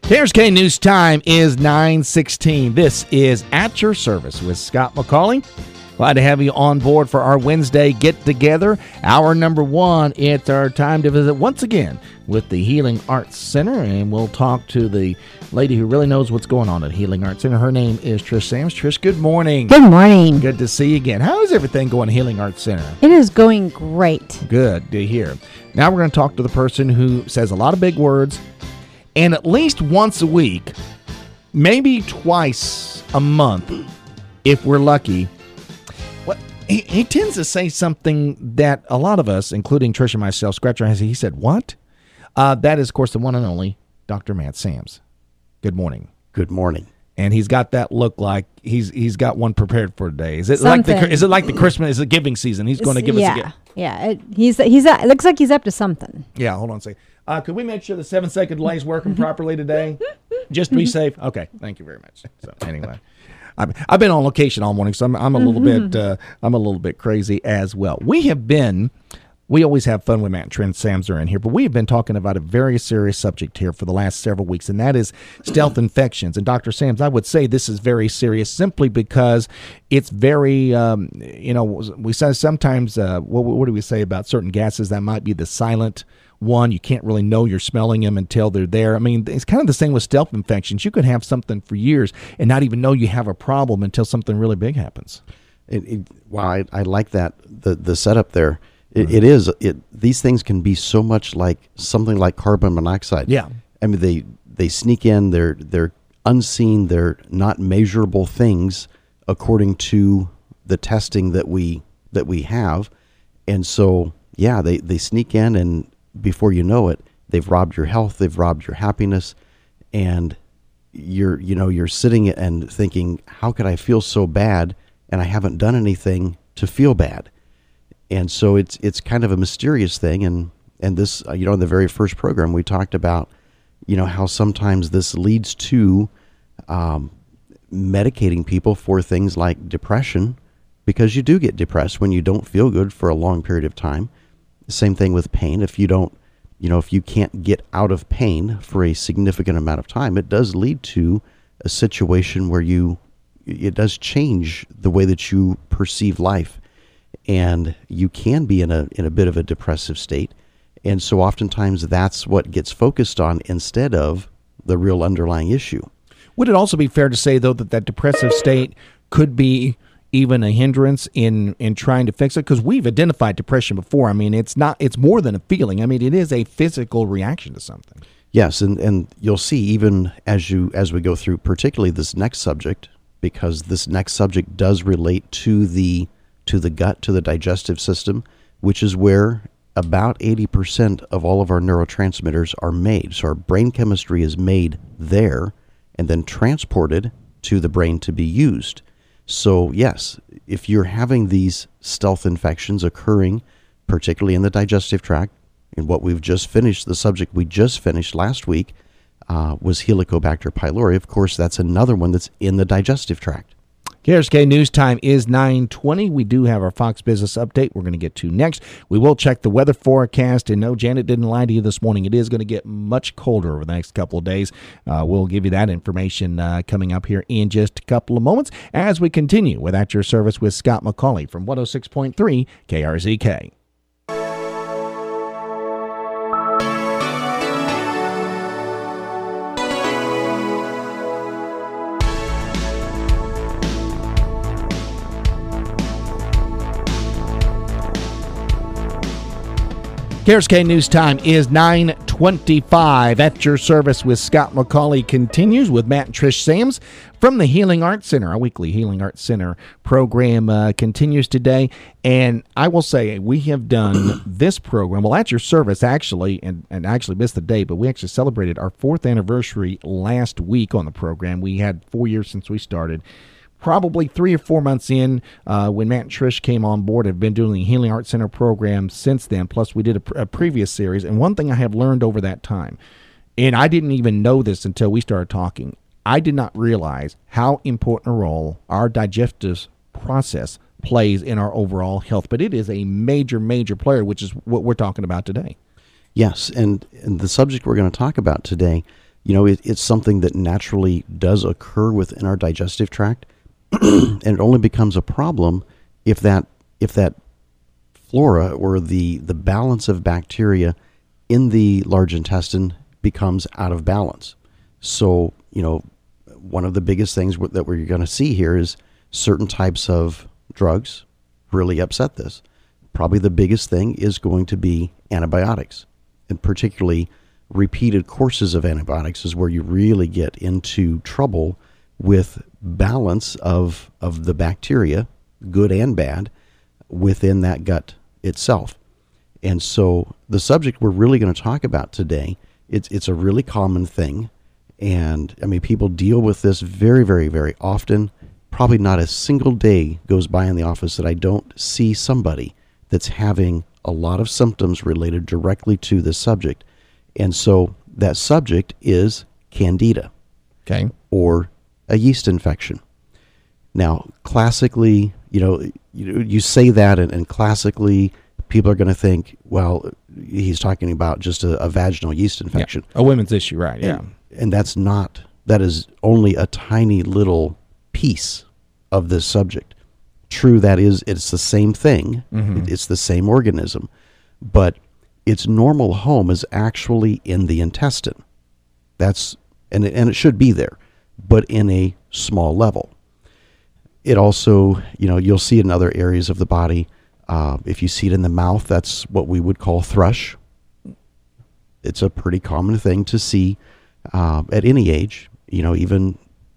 KRSK News Time is 9:16. This is At Your Service with Scott McCauley. Glad to have you on board for our Wednesday get-together. Hour number one, it's our time to visit once again with the Healing Arts Center, and we'll talk to the lady who really knows what's going on at Healing Arts Center. Her name is Trish Sams. Trish, good morning. Good morning. Good to see you again. How is everything going at Healing Arts Center? It is going great. Good to hear. Now we're going to talk to the person who says a lot of big words, and at least once a week, maybe twice a month, if we're lucky, he tends to say something that a lot of us, including Trish and myself, scratch our heads. He said, what? That is, of course, the one and only Dr. Matt Sams. Good morning. Good morning. And he's got that look like he's got one prepared for today. Is it like the Christmas? Is it giving season? He's going to give us a gift. Yeah. It looks like he's up to something. Yeah. Hold on a second. Could we make sure the 7-second delay is working properly today? Just to be safe. Okay. Thank you very much. So anyway. I've been on location all morning, so I'm a little bit crazy as well. We always have fun when Matt and Trent Sams are in here, but we have been talking about a very serious subject here for the last several weeks, and that is stealth infections. And Dr. Sams, I would say this is very serious simply because it's very, we say sometimes, what do we say about certain gases that might be the silent one? You can't really know you're smelling them until they're there. I mean, it's kind of the same with stealth infections. You could have something for years and not even know you have a problem until something really big happens. Wow, I like that, the setup there. These things can be so much like something like carbon monoxide. Yeah. I mean, they sneak in, they're unseen, they're not measurable things according to the testing that we have. And so, yeah, they sneak in, and before you know it, they've robbed your health, they've robbed your happiness, and you're sitting and thinking, how could I feel so bad and I haven't done anything to feel bad? And so it's kind of a mysterious thing, and this, in the very first program we talked about, how sometimes this leads to medicating people for things like depression, because you do get depressed when you don't feel good for a long period of time. The same thing with pain. If you can't get out of pain for a significant amount of time, it does lead to a situation where it does change the way that you perceive life. And you can be in a bit of a depressive state. And so oftentimes that's what gets focused on instead of the real underlying issue. Would it also be fair to say, though, that depressive state could be even a hindrance in trying to fix it? Because we've identified depression before. I mean, it's more than a feeling. I mean, it is a physical reaction to something. Yes, and you'll see even as we go through, particularly this next subject, because this next subject does relate to the gut, to the digestive system, which is where about 80% of all of our neurotransmitters are made. So our brain chemistry is made there and then transported to the brain to be used. So yes, if you're having these stealth infections occurring, particularly in the digestive tract, and what we've just finished, the subject we just finished last week was Helicobacter pylori. Of course, that's another one that's in the digestive tract. KRSK News Time is 9:20. We do have our Fox Business Update we're going to get to next. We will check the weather forecast, and no, Janet didn't lie to you this morning. It is going to get much colder over the next couple of days. We'll give you that information coming up here in just a couple of moments as we continue with At Your Service with Scott McCauley from 106.3 KRZK. KRSK News Time is 9:25. At Your Service with Scott McCauley continues with Matt and Trish Sams from the Healing Arts Center. Our weekly Healing Arts Center program continues today. And I will say we have done this program, well, At Your Service actually, and actually missed the day, but we actually celebrated our 4th anniversary last week on the program. We had 4 years since we started. Probably 3 or 4 months in, when Matt and Trish came on board, I've been doing the Healing Arts Center program since then. Plus, we did a previous series. And one thing I have learned over that time, and I didn't even know this until we started talking, I did not realize how important a role our digestive process plays in our overall health. But it is a major, major player, which is what we're talking about today. Yes, and the subject we're going to talk about today, it's something that naturally does occur within our digestive tract, and it only becomes a problem if that flora or the balance of bacteria in the large intestine becomes out of balance. So, one of the biggest things that we're going to see here is certain types of drugs really upset this. Probably the biggest thing is going to be antibiotics, and particularly repeated courses of antibiotics is where you really get into trouble with balance of the bacteria, good and bad, within that gut itself. And so the subject we're really going to talk about today, it's a really common thing. And I mean, people deal with this very, very, very often. Probably not a single day goes by in the office that I don't see somebody that's having a lot of symptoms related directly to this subject. And so that subject is candida, okay, or a yeast infection. Now, classically, you say that, and classically, people are going to think, well, he's talking about just a vaginal yeast infection. Yeah. A women's issue, right? Yeah. And that's not, that is only a tiny little piece of this subject. True, it's the same thing. Mm-hmm. It's the same organism, but its normal home is actually in the intestine. And it should be there, but in a small level. It also, you'll see it in other areas of the body. If you see it in the mouth, that's what we would call thrush. It's a pretty common thing to see at any age, even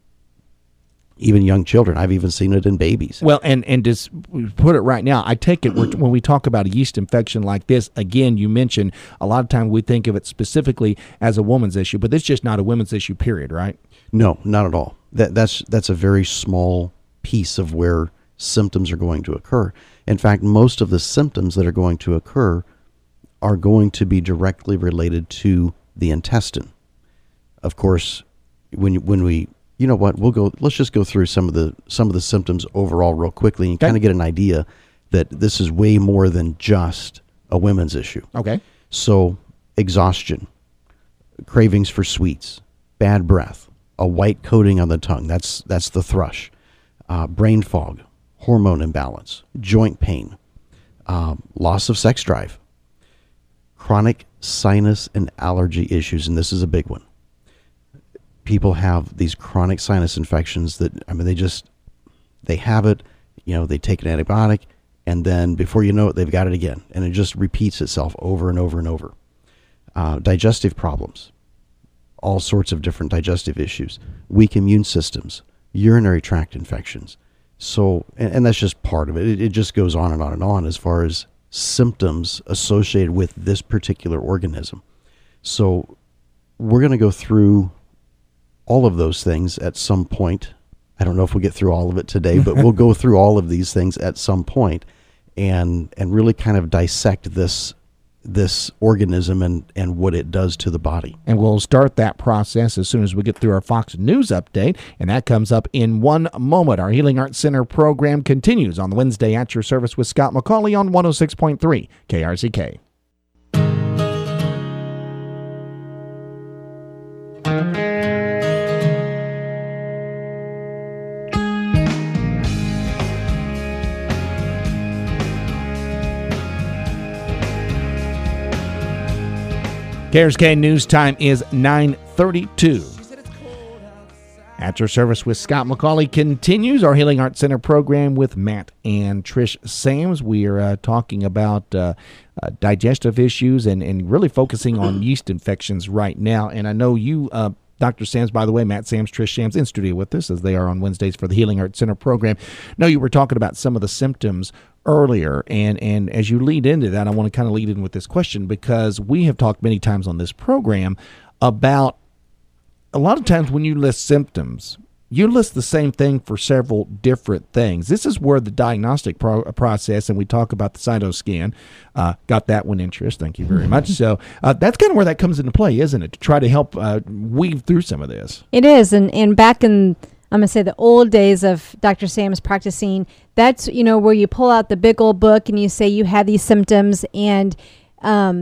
young children. I've even seen it in babies. Well, and just put it right now, I take it when we talk about a yeast infection like this, again, you mentioned a lot of times we think of it specifically as a woman's issue, but it's just not a women's issue, period, right? No, not at all. That's a very small piece of where symptoms are going to occur. In fact, most of the symptoms that are going to occur are going to be directly related to the intestine. Of course, when we let's just go through some of the symptoms overall real quickly and kind of get an idea that this is way more than just a women's issue. Okay. So, exhaustion, cravings for sweets, bad breath, a white coating on the tongue, that's the thrush, brain fog, hormone imbalance, joint pain, loss of sex drive, chronic sinus and allergy issues, and this is a big one. People have these chronic sinus infections that, they have it, they take an antibiotic, and then before you know it, they've got it again. And it just repeats itself over and over and over. Digestive problems, all sorts of different digestive issues, weak immune systems, urinary tract infections. So, and that's just part of it. It just goes on and on and on as far as symptoms associated with this particular organism. So we're going to go through all of those things at some point. I don't know if we'll get through all of it today, but we'll go through all of these things at some point and really kind of dissect this organism and what it does to the body. And we'll start that process as soon as we get through our Fox News update, and that comes up in 1 moment. Our Healing Arts Center program continues on the Wednesday at your service with Scott McCauley on 106.3 KRCK. KRSK News Time is 9:32. At your service with Scott McCauley continues our Healing Arts Center program with Matt and Trish Sams. We are talking about digestive issues and really focusing on yeast infections right now. And I know you, Dr. Sams, by the way, Matt Sams, Trish Sams in studio with us as they are on Wednesdays for the Healing Arts Center program. No, you were talking about some of the symptoms earlier, and as you lead into that, I want to kind of lead in with this question because we have talked many times on this program about a lot of times when you list symptoms, you list the same thing for several different things. This is where the diagnostic process, and we talk about the cytoscan, got that one interest. Thank you very much. So that's kind of where that comes into play, isn't it? To try to help weave through some of this. It is, and back in, I'm going to say, the old days of Dr. Sams practicing, that's, where you pull out the big old book and you say you have these symptoms, and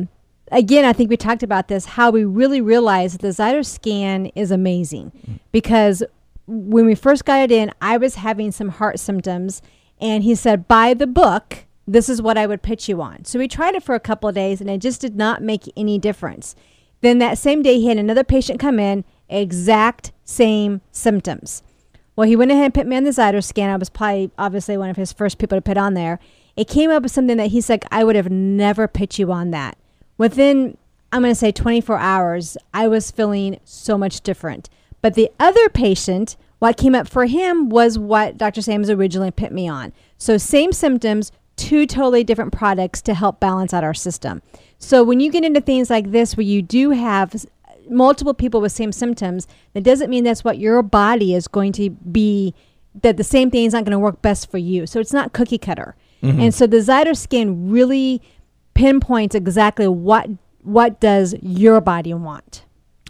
again, I think we talked about this, how we really realized the Zytoscan is amazing. Because when we first got it in, I was having some heart symptoms, and he said, by the book, this is what I would pitch you on. So we tried it for a couple of days, and it just did not make any difference. Then that same day, he had another patient come in, exact same symptoms. Well, he went ahead and put me on the Zytoscan. I was probably, obviously, one of his first people to put on there. It came up with something that he's like, I would have never put you on that. Within, I'm going to say 24 hours, I was feeling so much different. But the other patient, what came up for him was what Dr. Sams originally put me on. So same symptoms, 2 totally different products to help balance out our system. So when you get into things like this, where you do have multiple people with same symptoms, that doesn't mean that's what your body is going to be, that the same thing is not going to work best for you. So it's not cookie cutter. And so the Zytoscan really pinpoints exactly what does your body want.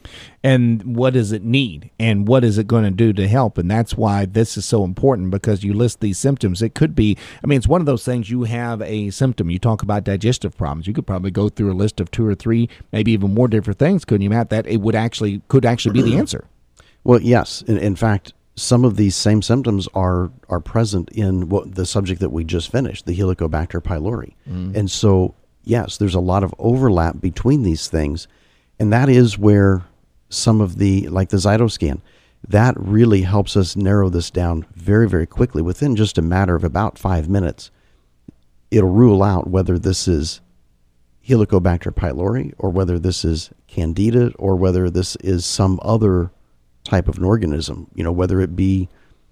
And what does it need, and what is it going to do to help? And that's why this is so important, because you list these symptoms. It could be, I mean, it's one of those things, you have a symptom, you talk about digestive problems, you could probably go through a list of 2 or 3, maybe even more different things, couldn't you, Matt? That it could actually be the answer. Well, yes. In fact, some of these same symptoms are present in the subject that we just finished, the Helicobacter pylori. And so, yes, there's a lot of overlap between these things, and that is where some of like the Zytoscan, that really helps us narrow this down very, very quickly. Within just a matter of about 5 minutes, it'll rule out whether this is Helicobacter pylori, or whether this is Candida, or whether this is some other type of an organism, whether it be,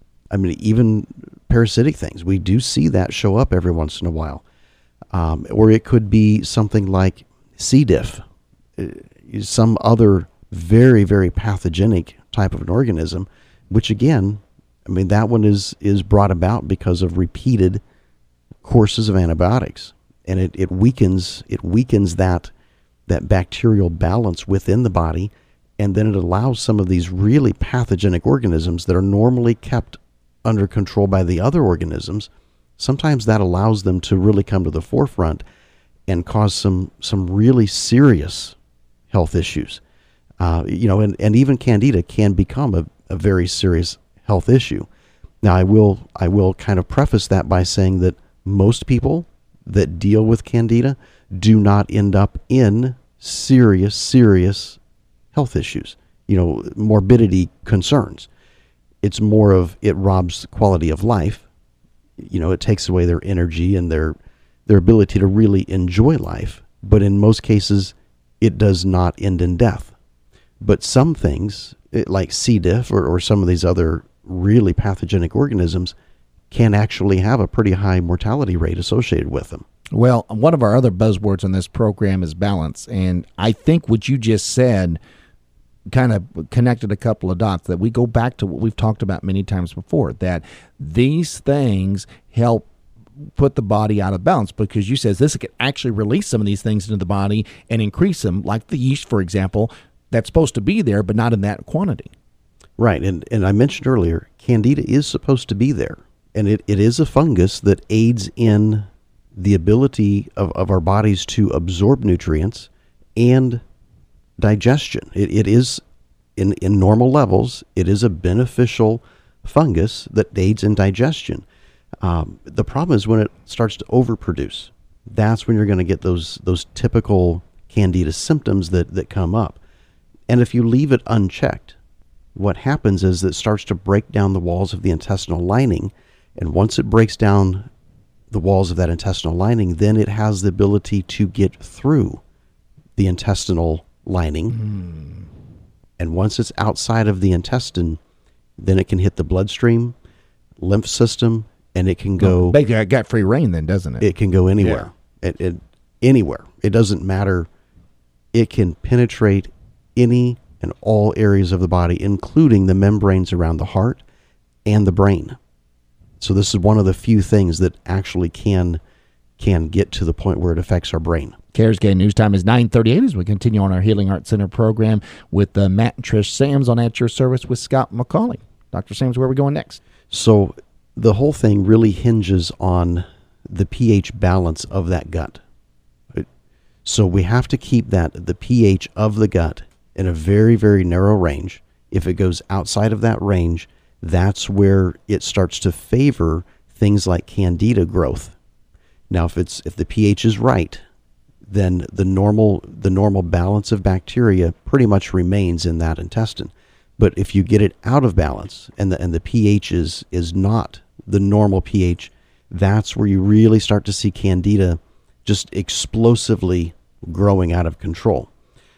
even parasitic things. We do see that show up every once in a while. Or it could be something like C. diff, some other very, very pathogenic type of an organism, which again, that one is brought about because of repeated courses of antibiotics. And it weakens that bacterial balance within the body. And then it allows some of these really pathogenic organisms that are normally kept under control by the other organisms. Sometimes that allows them to really come to the forefront and cause some really serious health issues. And even Candida can become a very serious health issue. Now, I will kind of preface that by saying that most people that deal with Candida do not end up in serious health issues, morbidity concerns. It's more of, it robs quality of life. It takes away their energy and their ability to really enjoy life. But in most cases, it does not end in death. But some things, like C. diff or some of these other really pathogenic organisms, can actually have a pretty high mortality rate associated with them. Well, one of our other buzzwords on this program is balance. And I think what you just said kind of connected a couple of dots, that we go back to what we've talked about many times before, that these things help put the body out of balance, because you says this could actually release some of these things into the body and increase them, like the yeast, for example, that's supposed to be there, but not in that quantity. Right. And I mentioned earlier, Candida is supposed to be there. And it is a fungus that aids in the ability of our bodies to absorb nutrients and digestion. It is, in normal levels, it is a beneficial fungus that aids in digestion. The problem is when it starts to overproduce. That's when you're going to get those typical Candida symptoms that come up. And if you leave it unchecked, what happens is it starts to break down the walls of the intestinal lining. And once it breaks down the walls of that intestinal lining, then it has the ability to get through the intestinal lining. And once it's outside of the intestine, then it can hit the bloodstream, lymph system, and it can go... Basically, it got free reign then, doesn't it? It can go anywhere. Yeah. Anywhere. It doesn't matter. It can penetrate any and all areas of the body, including the membranes around the heart and the brain. So this is one of the few things that actually can get to the point where it affects our brain. CARES Gay News Time is 9:38 as we continue on our Healing Arts Center program with Matt and Trish Sams on At Your Service with Scott McCauley. Dr. Sams, where are we going next? So the whole thing really hinges on the pH balance of that gut. So we have to keep the pH of the gut in a very, very narrow range. If it goes outside of that range, that's where it starts to favor things like candida growth. Now, if the pH is right, then the normal balance of bacteria pretty much remains in that intestine. But if you get it out of balance and the pH is not the normal pH, that's where you really start to see candida just explosively growing out of control.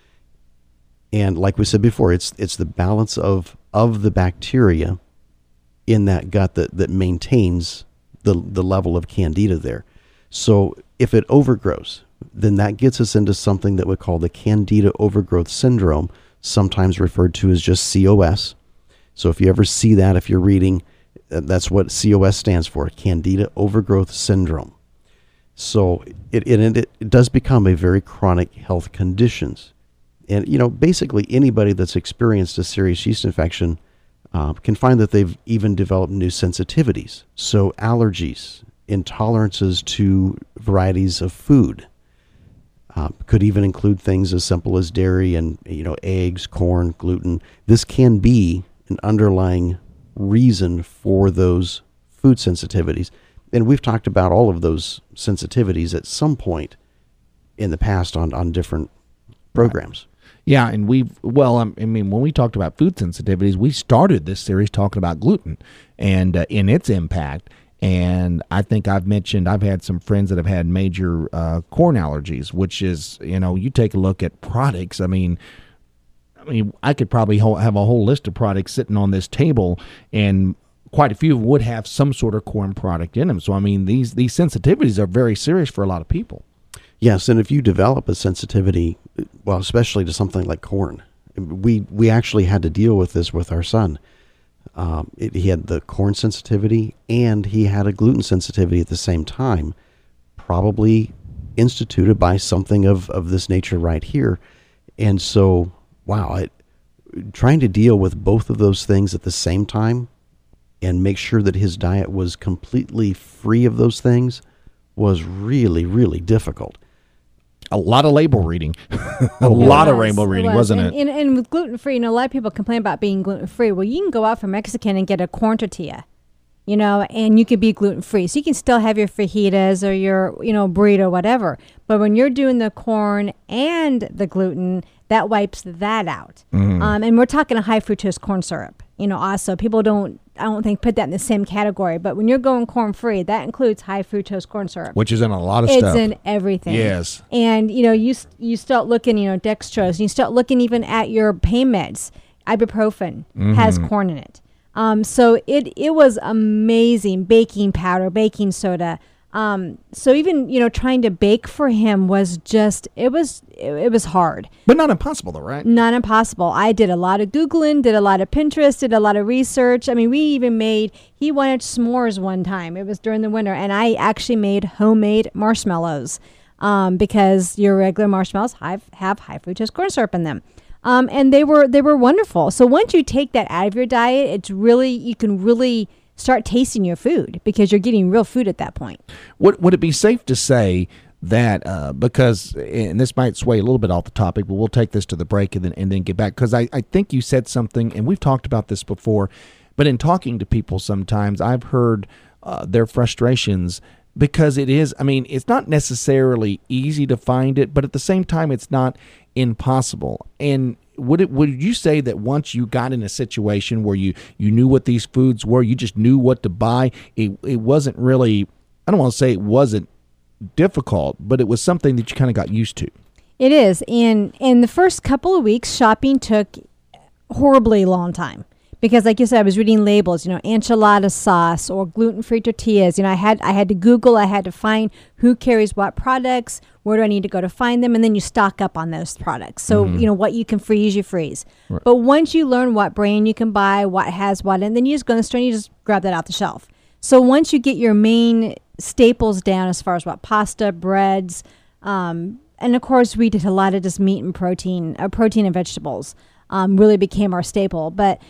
And like we said before, it's the balance of the bacteria in that gut that maintains the level of candida there. So if it overgrows, then that gets us into something that we call the Candida overgrowth syndrome, sometimes referred to as just COS. So if you ever see that, if you're reading, that's what COS stands for, Candida overgrowth syndrome. So it does become a very chronic health conditions. And, basically anybody that's experienced a serious yeast infection can find that they've even developed new sensitivities. So allergies, intolerances to varieties of food, could even include things as simple as dairy and, eggs, corn, gluten. This can be an underlying reason for those food sensitivities. And we've talked about all of those sensitivities at some point in the past on different programs. Yeah, and when we talked about food sensitivities, we started this series talking about gluten and in its impact. And I think I've had some friends that have had major corn allergies, which is, you take a look at products. I mean, I could probably have a whole list of products sitting on this table, and quite a few would have some sort of corn product in them. So, I mean, these sensitivities are very serious for a lot of people. Yes, and if you develop a sensitivity, well, especially to something like corn, we actually had to deal with this with our son. He had the corn sensitivity and he had a gluten sensitivity at the same time, probably instituted by something of this nature right here. And so, trying to deal with both of those things at the same time and make sure that his diet was completely free of those things was really, really difficult. A lot of label reading. a lot of label reading, wasn't it? And with gluten-free, a lot of people complain about being gluten-free. Well, you can go out for Mexican and get a corn tortilla, and you could be gluten-free. So you can still have your fajitas or your, burrito, whatever. But when you're doing the corn and the gluten, that wipes that out. Mm-hmm. And we're talking a high fructose corn syrup, also. People I don't think put that in the same category, but when you're going corn-free, that includes high fructose corn syrup. Which is in a lot of stuff. It's in everything. Yes. And, you start looking, dextrose, and you start looking even at your pain meds. Ibuprofen has corn in it. So it was amazing. Baking powder, baking soda. So even, trying to bake for him was just, it was hard. But not impossible though, right? Not impossible. I did a lot of Googling, did a lot of Pinterest, did a lot of research. I mean, he wanted s'mores one time. It was during the winter, and I actually made homemade marshmallows, because your regular marshmallows have high fructose corn syrup in them. And they were wonderful. So once you take that out of your diet, you can really start tasting your food because you're getting real food at that point. Would it be safe to say that because, and this might sway a little bit off the topic, but we'll take this to the break and then get back, because I think you said something, and we've talked about this before, but in talking to people sometimes I've heard their frustrations, because it's not necessarily easy to find it, but at the same time it's not impossible. And would you say that once you got in a situation where you knew what these foods were, you just knew what to buy, it wasn't really, I don't want to say it wasn't difficult, but it was something that you kind of got used to? It is. And in the first couple of weeks, shopping took horribly long time. Because like you said, I was reading labels, enchilada sauce or gluten-free tortillas. I had to Google, I had to find who carries what products, where do I need to go to find them, and then you stock up on those products. So, what you can freeze, you freeze. Right. But once you learn what brand you can buy, what has what, and then you just go in the store and you just grab that off the shelf. So once you get your main staples down as far as what pasta, breads, and of course we did a lot of just meat and protein and vegetables. Really became our staple. But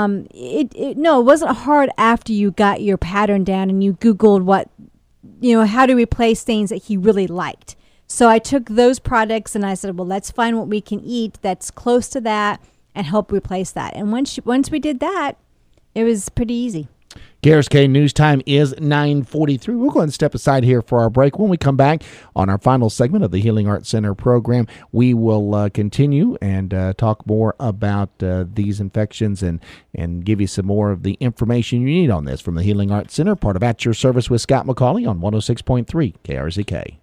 it wasn't hard after you got your pattern down and you Googled how to replace things that he really liked. So I took those products and I said, well, let's find what we can eat that's close to that and help replace that. And once we did that, it was pretty easy. KRSK News Time is 9:43. We'll go ahead and step aside here for our break. When we come back on our final segment of the Healing Arts Center program, we will continue and talk more about these infections and give you some more of the information you need on this from the Healing Arts Center, part of At Your Service with Scott McCauley on 106.3 KRZK.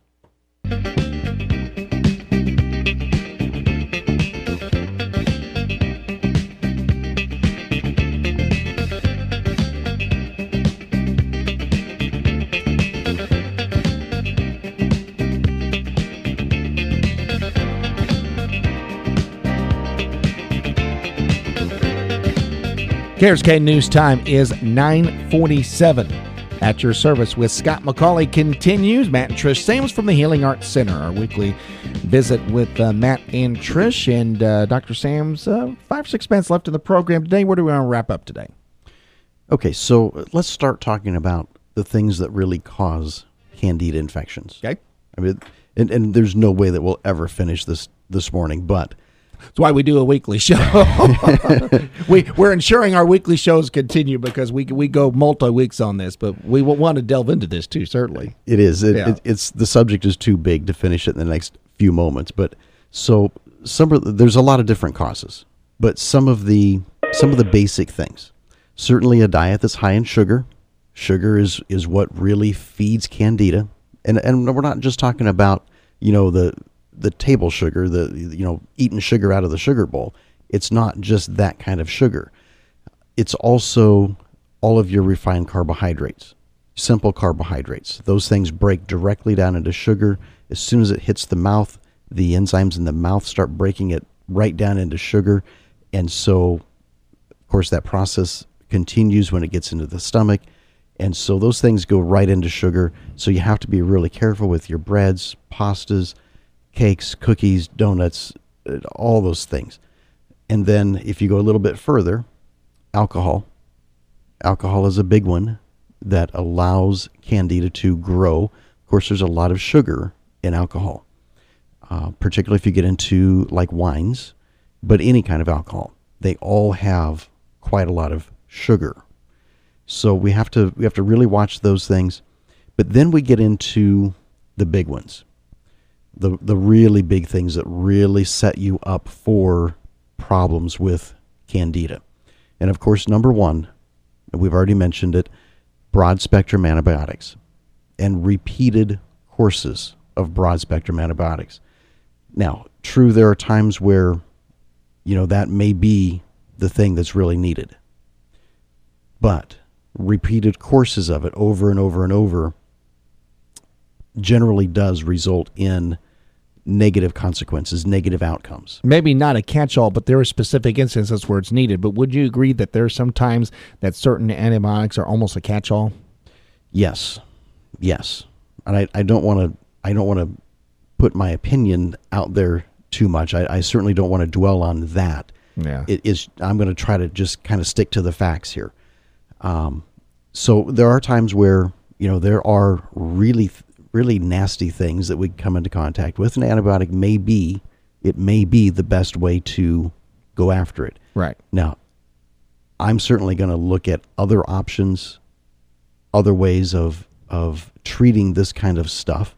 KRSK News Time is 9:47. At Your Service with Scott McCauley continues. Matt and Trish Sams from the Healing Arts Center. Our weekly visit with Matt and Trish. And Dr. Sams, 5 or 6 minutes left in the program today. Where do we want to wrap up today? Okay, so let's start talking about the things that really cause candida infections. Okay. I mean, and there's no way that we'll ever finish this morning, but that's why we do a weekly show. We're ensuring our weekly shows continue because we go multi-weeks on this, but we want to delve into this too, certainly. It is. It's the subject is too big to finish it in the next few moments. But so there's a lot of different causes, but some of the basic things. Certainly a diet that's high in sugar. Sugar is what really feeds candida. And we're not just talking about, the table sugar, eating sugar out of the sugar bowl. It's not just that kind of sugar. It's also all of your refined carbohydrates, simple carbohydrates. Those things break directly down into sugar. As soon as it hits the mouth, the enzymes in the mouth start breaking it right down into sugar. And so, of course, that process continues when it gets into the stomach. And so those things go right into sugar. So you have to be really careful with your breads, pastas, cakes, cookies, donuts, all those things. And then if you go a little bit further, alcohol. Alcohol is a big one that allows candida to grow. Of course, there's a lot of sugar in alcohol, particularly if you get into like wines, but any kind of alcohol. They all have quite a lot of sugar. So we have to really watch those things. But then we get into the big ones. The really big things that really set you up for problems with candida. And of course, number one, we've already mentioned it, broad spectrum antibiotics and repeated courses of broad spectrum antibiotics. Now, true, there are times where, that may be the thing that's really needed. But repeated courses of it over and over and over generally does result in negative consequences, negative outcomes. Maybe not a catch-all, but there are specific instances where it's needed. But would you agree that there are some times that certain antibiotics are almost a catch-all? Yes. And I don't want to put my opinion out there too much. I certainly don't want to dwell on that. Yeah. I'm going to try to just kind of stick to the facts here. So there are times where, there are really nasty things that we come into contact with. An antibiotic may be the best way to go after it. Right. Now, I'm certainly going to look at other options, other ways of treating this kind of stuff,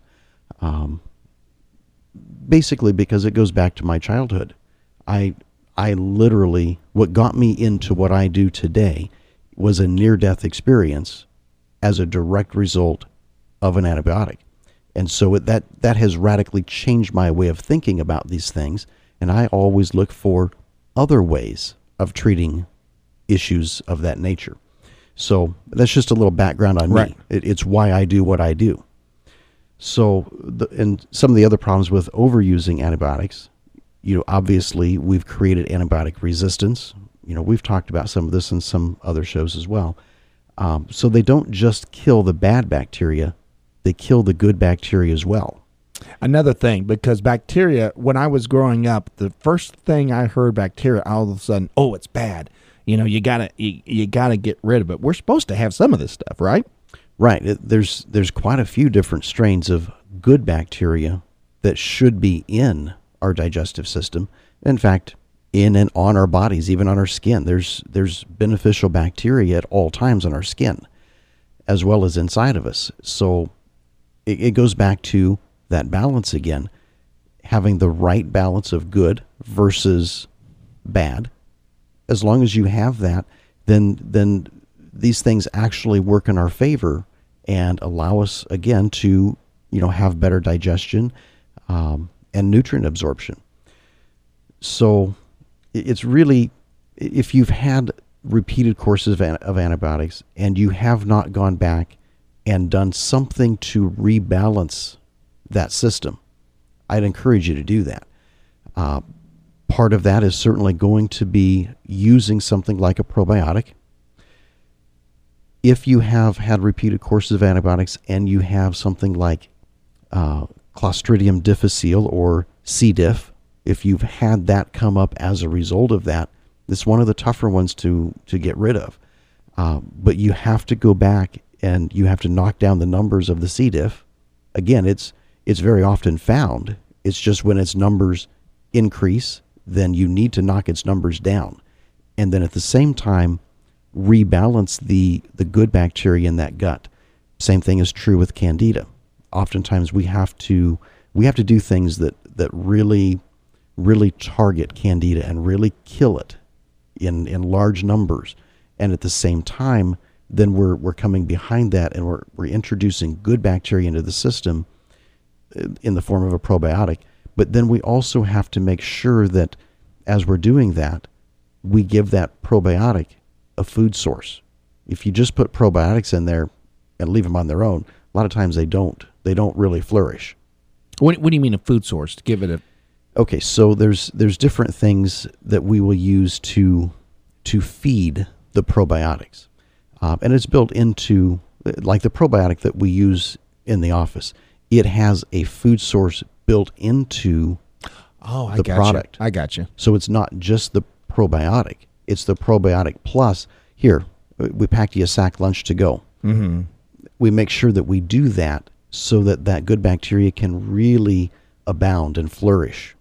basically because it goes back to my childhood. I literally, what got me into what I do today was a near-death experience as a direct result of an antibiotic. And so that has radically changed my way of thinking about these things, and I always look for other ways of treating issues of that nature. So that's just a little background on me. It's why I do what I do. So, and some of the other problems with overusing antibiotics, obviously we've created antibiotic resistance. We've talked about some of this in some other shows as well. So they don't just kill the bad bacteria, they kill the good bacteria as well. Another thing, because bacteria, when I was growing up, the first thing I heard bacteria, all of a sudden, oh, it's bad. You gotta get rid of it. We're supposed to have some of this stuff, right? Right. There's quite a few different strains of good bacteria that should be in our digestive system. In fact, in and on our bodies, even on our skin, there's beneficial bacteria at all times on our skin, as well as inside of us. So it goes back to that balance again, having the right balance of good versus bad. As long as you have that, then these things actually work in our favor and allow us again to have better digestion and nutrient absorption. So it's really, if you've had repeated courses of antibiotics and you have not gone back and done something to rebalance that system, I'd encourage you to do that. Part of that is certainly going to be using something like a probiotic. If you have had repeated courses of antibiotics and you have something like Clostridium difficile or C. diff, if you've had that come up as a result of that, it's one of the tougher ones to get rid of. But you have to go back and you have to knock down the numbers of the C. diff. Again, it's very often found. It's just when its numbers increase, then you need to knock its numbers down. And then at the same time, rebalance the good bacteria in that gut. Same thing is true with Candida. Oftentimes we have to do things that really target Candida and really kill it in large numbers. And at the same time, then we're coming behind that and we're introducing good bacteria into the system in the form of a probiotic. But then we also have to make sure that as we're doing that, we give that probiotic a food source. If you just put probiotics in there and leave them on their own, a lot of times they don't really flourish. What do you mean a food source? To give it a... Okay, so there's different things that we will use to feed the probiotics. And it's built into, like the probiotic that we use in the office, it has a food source built into the product. I got you. So it's not just the probiotic. It's the probiotic plus, here, we packed you a sack lunch to go. Mm-hmm. We make sure that we do that so that good bacteria can really abound and flourish.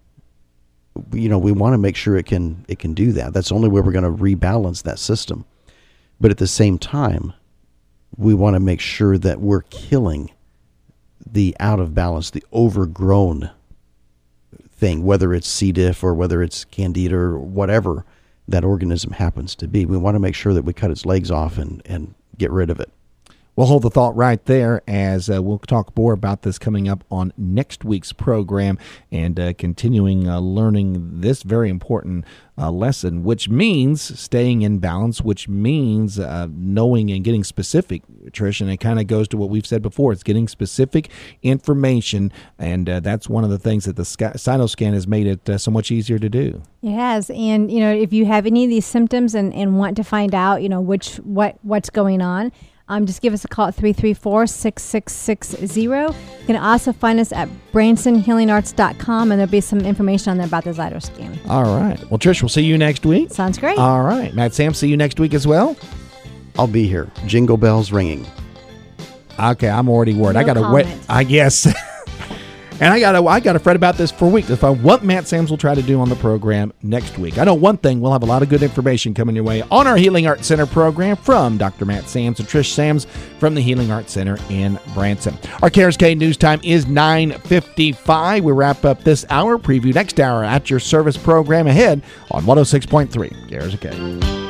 We want to make sure it can do that. That's the only way we're going to rebalance that system. But at the same time, we want to make sure that we're killing the out of balance, the overgrown thing, whether it's C. diff or whether it's Candida or whatever that organism happens to be. We want to make sure that we cut its legs off and get rid of it. We'll hold the thought right there as we'll talk more about this coming up on next week's program and continuing learning this very important lesson, which means staying in balance, which means knowing and getting specific, Trish, and it kind of goes to what we've said before. It's getting specific information, and that's one of the things that the Cytoscan has made it so much easier to do. It has, and if you have any of these symptoms and want to find out, what's going on, just give us a call at 334-6660. You can also find us at BransonHealingArts.com, and there'll be some information on there about the Cytoscan. All right. Well, Trish, we'll see you next week. Sounds great. All right. Matt Sam, see you next week as well. I'll be here. Jingle bells ringing. Okay, I'm already worried. No I got to wait. I guess. And I got to fret about this for a week to find what Matt Sams will try to do on the program next week. I know one thing, we'll have a lot of good information coming your way on our Healing Arts Center program from Dr. Matt Sams and Trish Sams from the Healing Arts Center in Branson. Our KRSK news time is 9:55. We wrap up this hour, preview next hour at your service program ahead on 106.3 KRSK.